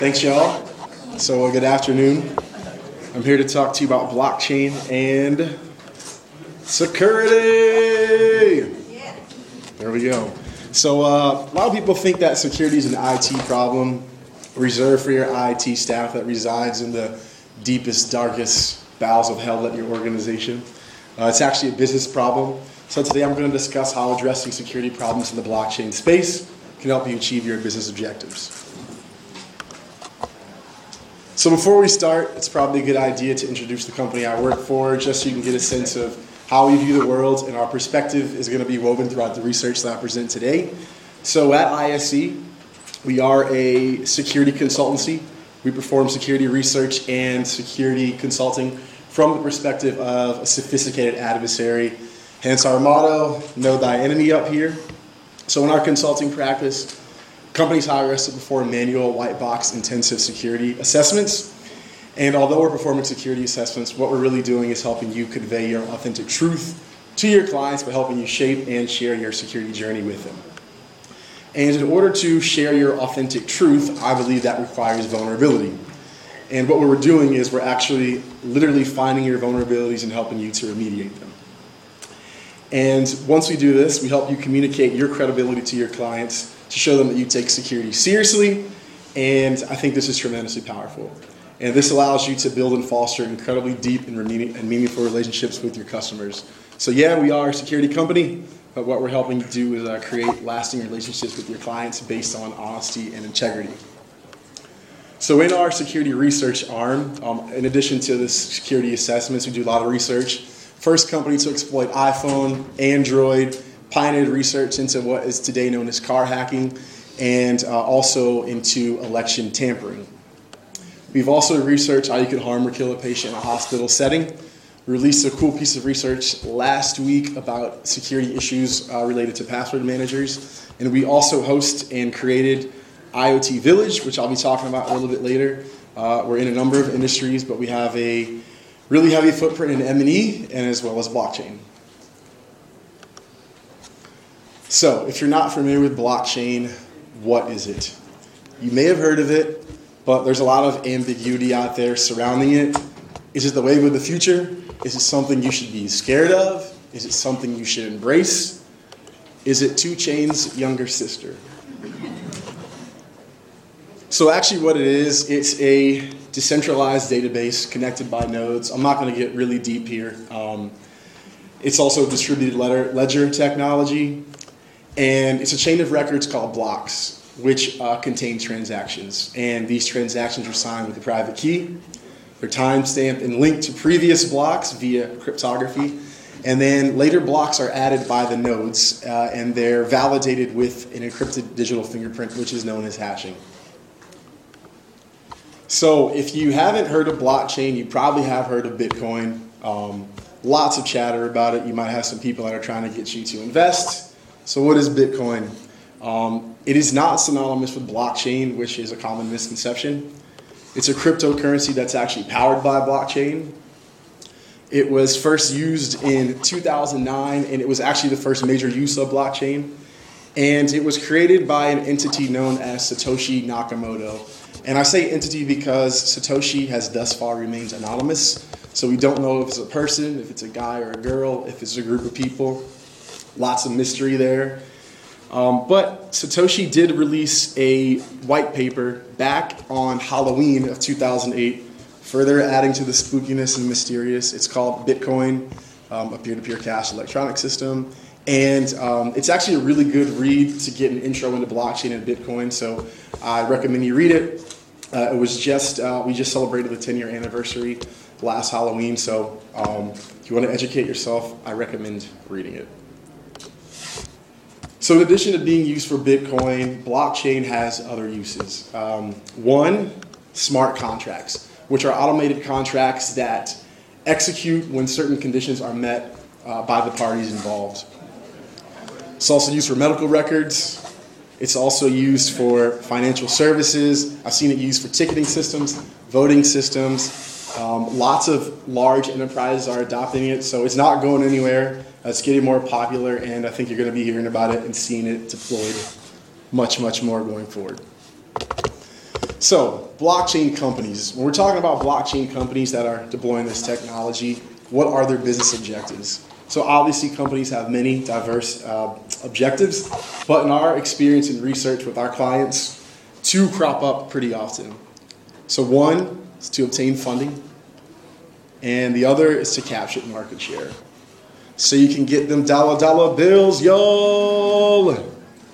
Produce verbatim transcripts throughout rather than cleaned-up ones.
Thanks, y'all. So, uh, good afternoon. I'm here to talk to you about blockchain and security. There we go. So, uh, a lot of people think that security is an I T problem reserved for your I T staff that resides in the deepest, darkest bowels of hell at your organization. Uh, it's actually a business problem. So today I'm going to discuss how addressing security problems in the blockchain space can help you achieve your business objectives. So before we start, it's probably a good idea to introduce the company I work for, just so you can get a sense of how we view the world, and our perspective is going to be woven throughout the research that I present today. So at I S C, we are a security consultancy. We perform security research and security consulting from the perspective of a sophisticated adversary. Hence our motto, know thy enemy up here. So in our consulting practice, companies hire us to perform manual white box intensive security assessments. And although we're performing security assessments, what we're really doing is helping you convey your authentic truth to your clients by helping you shape and share your security journey with them. And in order to share your authentic truth, I believe that requires vulnerability. And what we're doing is we're actually literally finding your vulnerabilities and helping you to remediate them. And once we do this, we help you communicate your credibility to your clients to show them that you take security seriously. And I think this is tremendously powerful. And this allows you to build and foster incredibly deep and meaningful relationships with your customers. So yeah, we are a security company, but what we're helping you do is uh, create lasting relationships with your clients based on honesty and integrity. So in our security research arm, um, in addition to the security assessments, we do a lot of research. First company to exploit iPhone, Android, pioneered research into what is today known as car hacking, and uh, also into election tampering. We've also researched how you can harm or kill a patient in a hospital setting. We released a cool piece of research last week about security issues uh, related to password managers. And we also host and created IoT Village, which I'll be talking about a little bit later. Uh, we're in a number of industries, but we have a really heavy footprint in M and E and as well as blockchain. So if you're not familiar with blockchain, what is it? You may have heard of it, but there's a lot of ambiguity out there surrounding it. Is it the wave of the future? Is it something you should be scared of? Is it something you should embrace? Is it two Chainz's younger sister? So actually what it is, it's a decentralized database connected by nodes. I'm not going to get really deep here. Um, it's also distributed ledger, ledger technology. And it's a chain of records called blocks, which uh, contain transactions. And these transactions are signed with a private key. They're time-stamped and linked to previous blocks via cryptography. And then later blocks are added by the nodes, uh, and they're validated with an encrypted digital fingerprint, which is known as hashing. So if you haven't heard of blockchain, you probably have heard of Bitcoin. Um, lots of chatter about it. You might have some people that are trying to get you to invest. So what is Bitcoin? Um, it is not synonymous with blockchain, which is a common misconception. It's a cryptocurrency that's actually powered by blockchain. It was first used in two thousand nine, and it was actually the first major use of blockchain. And it was created by an entity known as Satoshi Nakamoto. And I say entity because Satoshi has thus far remained anonymous. So we don't know if it's a person, if it's a guy or a girl, if it's a group of people. Lots of mystery there. Um, but Satoshi did release a white paper back on Halloween of two thousand eight, further adding to the spookiness and mysterious. It's called Bitcoin, um, a peer-to-peer cash electronic system. And um, it's actually a really good read to get an intro into blockchain and Bitcoin. So I recommend you read it. Uh, it was just, uh, we just celebrated the ten-year anniversary last Halloween. So um, if you want to educate yourself, I recommend reading it. So in addition to being used for Bitcoin, blockchain has other uses. Um, one, smart contracts, which are automated contracts that execute when certain conditions are met uh, by the parties involved. It's also used for medical records. It's also used for financial services. I've seen it used for ticketing systems, voting systems. Um, lots of large enterprises are adopting it, so it's not going anywhere. Uh, it's getting more popular, and I think you're going to be hearing about it and seeing it deployed much, much more going forward. So, blockchain companies. When we're talking about blockchain companies that are deploying this technology, what are their business objectives? So obviously companies have many diverse uh, objectives, but in our experience and research with our clients, two crop up pretty often. So one is to obtain funding, and the other is to capture market share. So you can get them dollar dollar bills, y'all.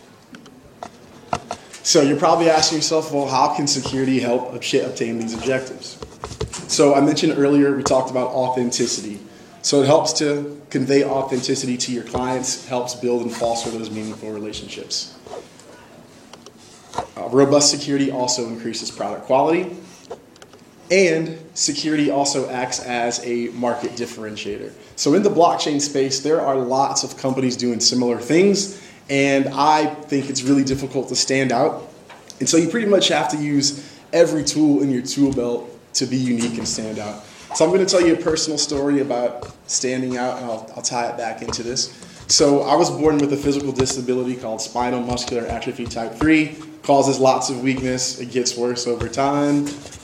So you're probably asking yourself, well, how can security help obtain these objectives? So I mentioned earlier, we talked about authenticity. So it helps to convey authenticity to your clients, helps build and foster those meaningful relationships. Uh, robust security also increases product quality, and security also acts as a market differentiator. So in the blockchain space, there are lots of companies doing similar things, and I think it's really difficult to stand out. And so you pretty much have to use every tool in your tool belt to be unique and stand out. So I'm going to tell you a personal story about standing out, and I'll, I'll tie it back into this. So I was born with a physical disability called spinal muscular atrophy type three. Causes lots of weakness. It gets worse over time.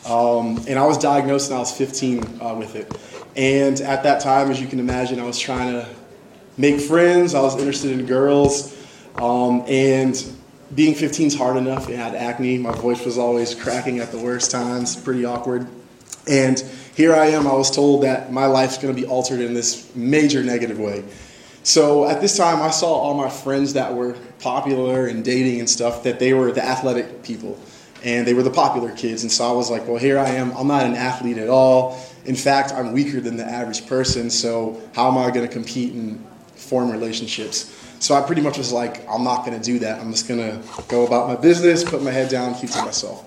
Um, and I was diagnosed when I was fifteen uh, with it. And at that time, as you can imagine, I was trying to make friends. I was interested in girls. Um, and being fifteen is hard enough. I had acne. My voice was always cracking at the worst times. Pretty awkward. And here I am, I was told that my life's going to be altered in this major negative way. So at this time, I saw all my friends that were popular and dating and stuff, that they were the athletic people, and they were the popular kids. And so I was like, well, here I am. I'm not an athlete at all. In fact, I'm weaker than the average person, so how am I going to compete and form relationships? So I pretty much was like, I'm not going to do that. I'm just going to go about my business, put my head down, keep to myself.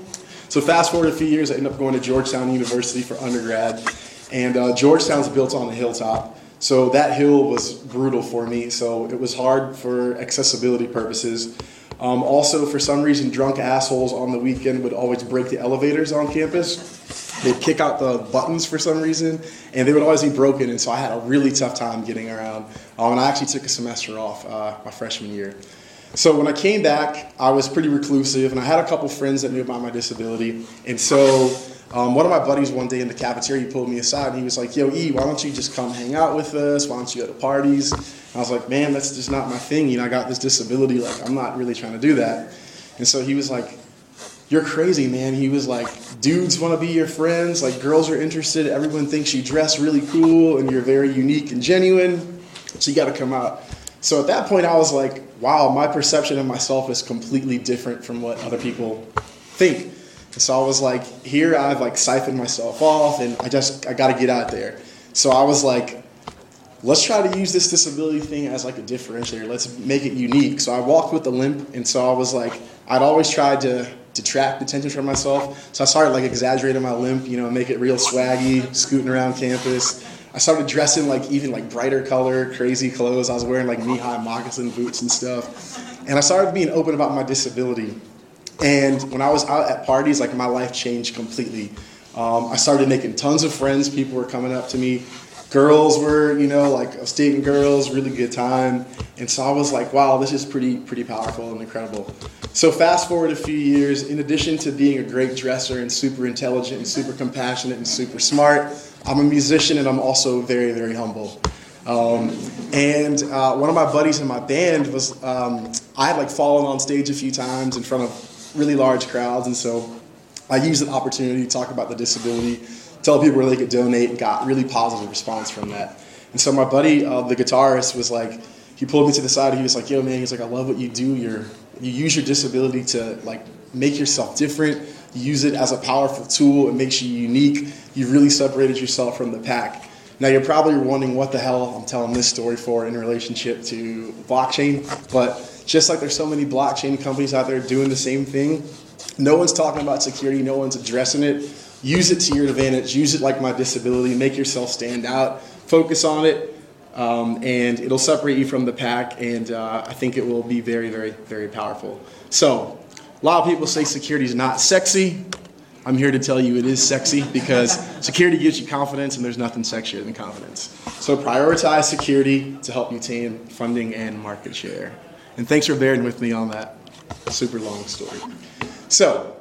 So fast forward a few years, I ended up going to Georgetown University for undergrad. And uh, Georgetown's built on a hilltop. So that hill was brutal for me. So it was hard for accessibility purposes. Um, also, for some reason, drunk assholes on the weekend would always break the elevators on campus. They'd kick out the buttons for some reason, and they would always be broken. And so I had a really tough time getting around. Um, and I actually took a semester off uh, my freshman year. So when I came back, I was pretty reclusive, and I had a couple friends that knew about my disability. And so um, one of my buddies one day in the cafeteria pulled me aside, and he was like, yo, E, why don't you just come hang out with us? Why don't you go to parties? And I was like, man, that's just not my thing. You know, I got this disability. Like, I'm not really trying to do that. And so he was like, you're crazy, man. He was like, dudes want to be your friends. Like, girls are interested. Everyone thinks you dress really cool, and you're very unique and genuine. So you got to come out. So at that point, I was like, wow, my perception of myself is completely different from what other people think. And so I was like, here I've like siphoned myself off, and I just, I got to get out there. So I was like, let's try to use this disability thing as like a differentiator. Let's make it unique. So I walked with a limp, and so I was like, I'd always tried to detract attention from myself. So I started like exaggerating my limp, you know, make it real swaggy, scooting around campus. I started dressing like even like brighter color, crazy clothes. I was wearing like knee-high moccasin boots and stuff. And I started being open about my disability. And when I was out at parties, like my life changed completely. Um, I started making tons of friends. People were coming up to me. Girls were, you know, like I was dating girls, really good time. And so I was like, wow, this is pretty, pretty powerful and incredible. So fast forward a few years, in addition to being a great dresser and super intelligent and super compassionate and super smart, I'm a musician, and I'm also very, very humble. Um, and uh, one of my buddies in my band was, um, I had like fallen on stage a few times in front of really large crowds, and so I used the opportunity to talk about the disability, tell people where they could donate, and got really positive response from that. And so my buddy, uh, the guitarist, was like, he pulled me to the side, and he was like, yo man, he's like, I love what you do. You're, you use your disability to like make yourself different. You use it as a powerful tool. It makes you unique. You've really separated yourself from the pack. Now you're probably wondering what the hell I'm telling this story for in relationship to blockchain, but just like there's so many blockchain companies out there doing the same thing, no one's talking about security, no one's addressing it. Use it to your advantage. Use it like my disability. Make yourself stand out. Focus on it, um, and it'll separate you from the pack, and uh, I think it will be very, very, very powerful. So a lot of people say security is not sexy. I'm here to tell you it is sexy, because security gives you confidence, and there's nothing sexier than confidence. So prioritize security to help you attain funding and market share. And thanks for bearing with me on that super long story. So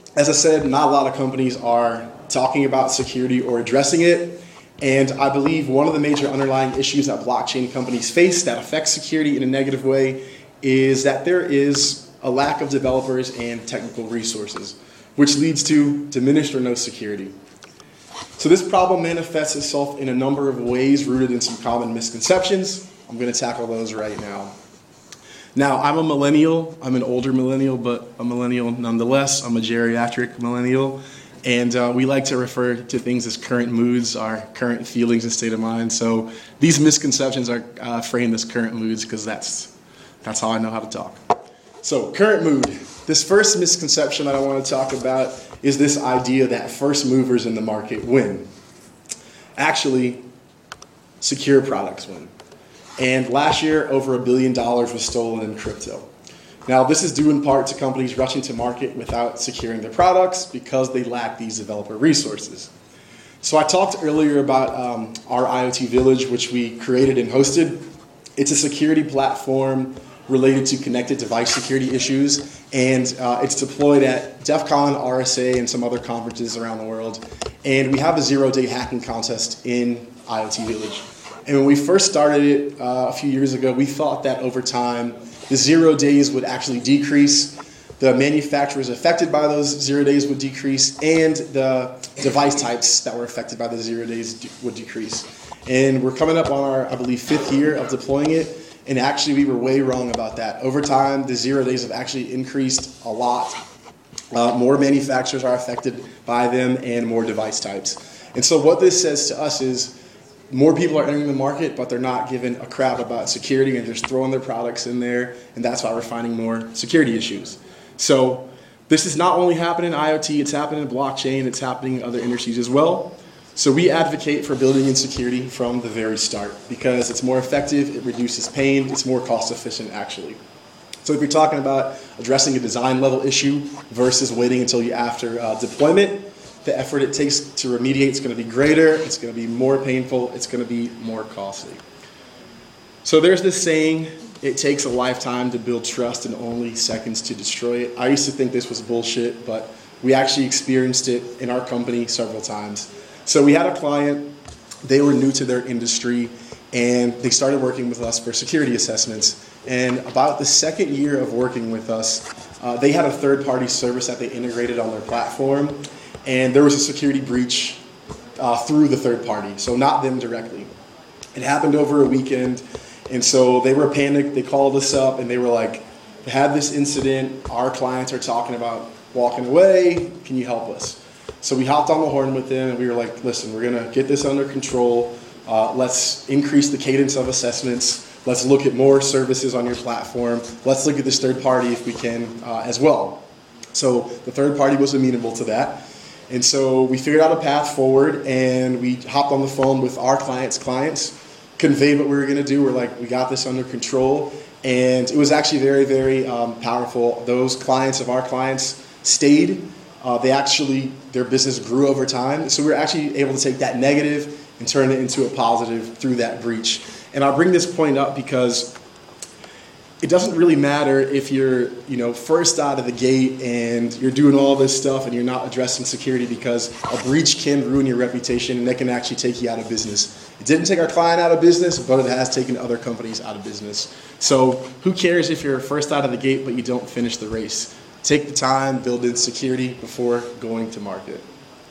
as I said, not a lot of companies are talking about security or addressing it. And I believe one of the major underlying issues that blockchain companies face that affects security in a negative way is that there is a lack of developers and technical resources, which leads to diminished or no security. So this problem manifests itself in a number of ways rooted in some common misconceptions. I'm going to tackle those right now. Now, I'm a millennial. I'm an older millennial, but a millennial nonetheless. I'm a geriatric millennial. And uh, we like to refer to things as current moods, our current feelings and state of mind. So these misconceptions are uh, framed as current moods because that's, that's how I know how to talk. So current mood. This first misconception that I want to talk about is this idea that first movers in the market win. Actually, secure products win. And last year, over a billion dollars was stolen in crypto. Now, this is due in part to companies rushing to market without securing their products because they lack these developer resources. So I talked earlier about um, our IoT Village, which we created and hosted. It's a security platform related to connected device security issues, and uh, it's deployed at DEF CON, R S A, and some other conferences around the world. And we have a zero-day hacking contest in IoT Village. And when we first started it uh, a few years ago, we thought that over time, the zero days would actually decrease, the manufacturers affected by those zero days would decrease, and the device types that were affected by the zero days would decrease. And we're coming up on our, I believe, fifth year of deploying it. And actually, we were way wrong about that. Over time, the zero days have actually increased a lot. Uh, more manufacturers are affected by them and more device types. And so what this says to us is more people are entering the market, but they're not giving a crap about security and just throwing their products in there. And that's why we're finding more security issues. So this is not only happening in IoT, it's happening in blockchain, it's happening in other industries as well. So we advocate for building in security from the very start because it's more effective, it reduces pain, it's more cost efficient actually. So if you're talking about addressing a design level issue versus waiting until you after uh, deployment, the effort it takes to remediate is going to be greater, it's going to be more painful, it's going to be more costly. So there's this saying, it takes a lifetime to build trust and only seconds to destroy it. I used to think this was bullshit, but we actually experienced it in our company several times. So we had a client, they were new to their industry, and they started working with us for security assessments. And about the second year of working with us, uh, they had a third-party service that they integrated on their platform, and there was a security breach uh, through the third party, so not them directly. It happened over a weekend, and so they were panicked. They called us up, and they were like, "We had this incident. Our clients are talking about walking away. Can you help us?" So we hopped on the horn with them, and we were like, listen, we're going to get this under control. Uh, let's increase the cadence of assessments. Let's look at more services on your platform. Let's look at this third party if we can uh, as well. So the third party was amenable to that. And so we figured out a path forward, and we hopped on the phone with our clients' clients, conveyed what we were going to do. We're like, we got this under control. And it was actually very, very um, powerful. Those clients of our clients stayed. Uh, they actually, their business grew over time. So we were actually able to take that negative and turn it into a positive through that breach. And I'll bring this point up because it doesn't really matter if you're, you know, first out of the gate and you're doing all this stuff and you're not addressing security, because a breach can ruin your reputation and that can actually take you out of business. It didn't take our client out of business, but it has taken other companies out of business. So who cares if you're first out of the gate but you don't finish the race? Take the time, build in security before going to market.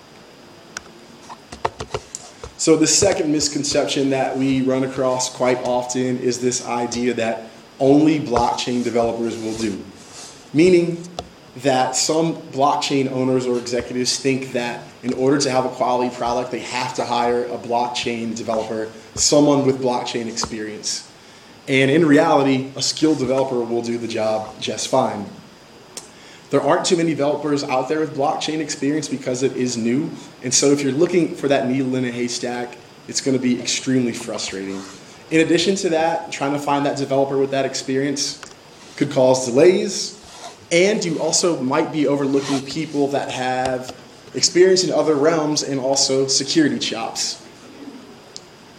So the second misconception that we run across quite often is this idea that only blockchain developers will do. Meaning that some blockchain owners or executives think that in order to have a quality product, they have to hire a blockchain developer, someone with blockchain experience. And in reality, a skilled developer will do the job just fine. There aren't too many developers out there with blockchain experience because it is new. And so if you're looking for that needle in a haystack, it's going to be extremely frustrating. In addition to that, trying to find that developer with that experience could cause delays. And you also might be overlooking people that have experience in other realms and also security chops.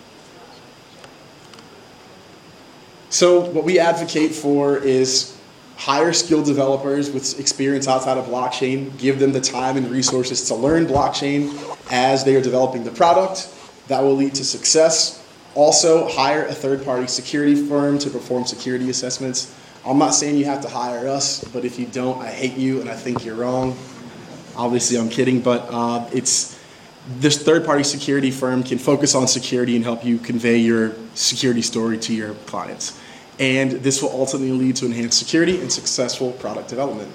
So what we advocate for is hire skilled developers with experience outside of blockchain, give them the time and resources to learn blockchain as they are developing the product. That will lead to success. Also, hire a third-party security firm to perform security assessments. I'm not saying you have to hire us, but if you don't, I hate you and I think you're wrong. Obviously, I'm kidding, but uh, it's this third-party security firm can focus on security and help you convey your security story to your clients. And this will ultimately lead to enhanced security and successful product development.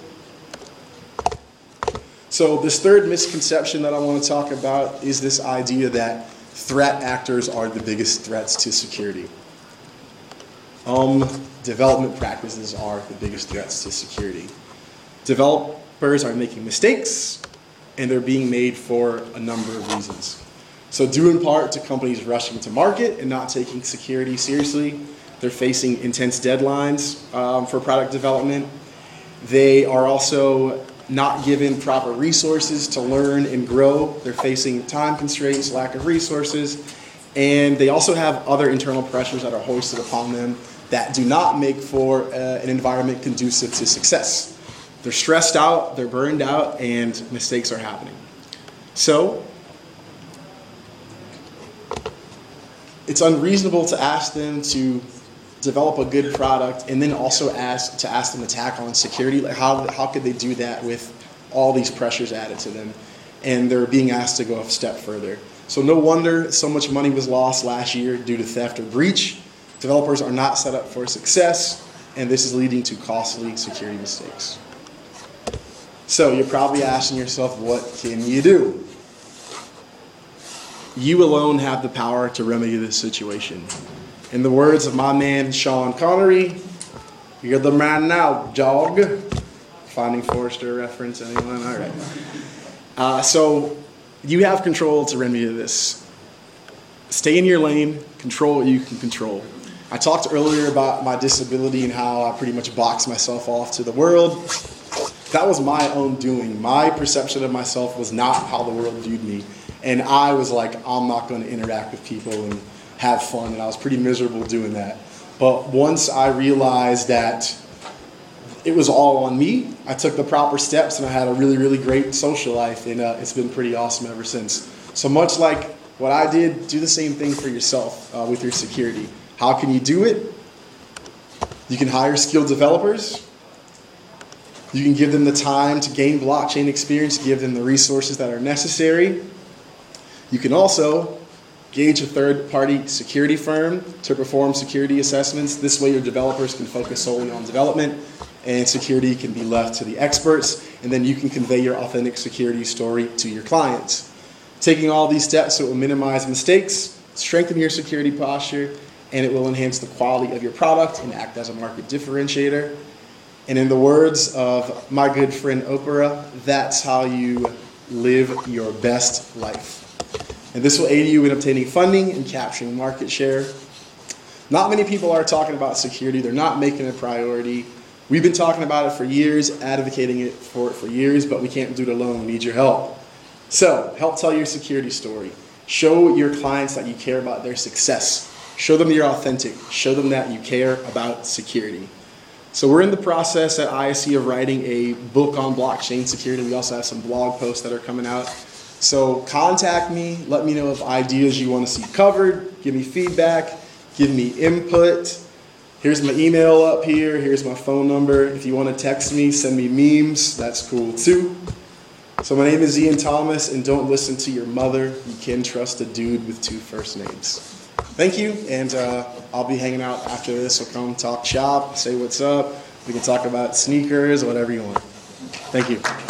So this third misconception that I want to talk about is this idea that threat actors are the biggest threats to security. Um, development practices are the biggest threats to security. Developers are making mistakes, and they're being made for a number of reasons. So due in part to companies rushing to market and not taking security seriously, they're facing intense deadlines um, for product development. They are also not given proper resources to learn and grow. They're facing time constraints, lack of resources, and they also have other internal pressures that are hoisted upon them that do not make for uh, an environment conducive to success. They're stressed out, they're burned out, and mistakes are happening. So, it's unreasonable to ask them to develop a good product and then also ask to ask them to tackle on security. Like how, how could they do that with all these pressures added to them? And they're being asked to go a step further. So no wonder so much money was lost last year due to theft or breach. Developers are not set up for success, and this is leading to costly security mistakes. So you're probably asking yourself, what can you do? You alone have the power to remedy this situation. In the words of my man, Sean Connery, you're the man now, dog. Finding Forrester reference, anyone? All right. Uh, so you have control to remedy this. Stay in your lane, control what you can control. I talked earlier about my disability and how I pretty much boxed myself off to the world. That was my own doing. My perception of myself was not how the world viewed me. And I was like, I'm not going to interact with people and have fun. And I was pretty miserable doing that. But once I realized that it was all on me, I took the proper steps and I had a really, really great social life. And uh, it's been pretty awesome ever since. So much like what I did, do the same thing for yourself uh, with your security. How can you do it? You can hire skilled developers. You can give them the time to gain blockchain experience, give them the resources that are necessary. You can also gauge a third-party security firm to perform security assessments. This way your developers can focus solely on development and security can be left to the experts, and then you can convey your authentic security story to your clients. Taking all these steps, it will minimize mistakes, strengthen your security posture, and it will enhance the quality of your product and act as a market differentiator. And in the words of my good friend Oprah, that's how you live your best life. And this will aid you in obtaining funding and capturing market share. Not many people are talking about security. They're not making it a priority. We've been talking about it for years, advocating it for it for years, but we can't do it alone. We need your help. So, help tell your security story. Show your clients that you care about their success. Show them you're authentic. Show them that you care about security. So we're in the process at I S C of writing a book on blockchain security. We also have some blog posts that are coming out. So contact me. Let me know of ideas you want to see covered. Give me feedback. Give me input. Here's my email up here. Here's my phone number. If you want to text me, send me memes. That's cool too. So my name is Ian Thomas, and don't listen to your mother. You can trust a dude with two first names. Thank you, and uh, I'll be hanging out after this, so come talk shop, say what's up. We can talk about sneakers, whatever you want. Thank you.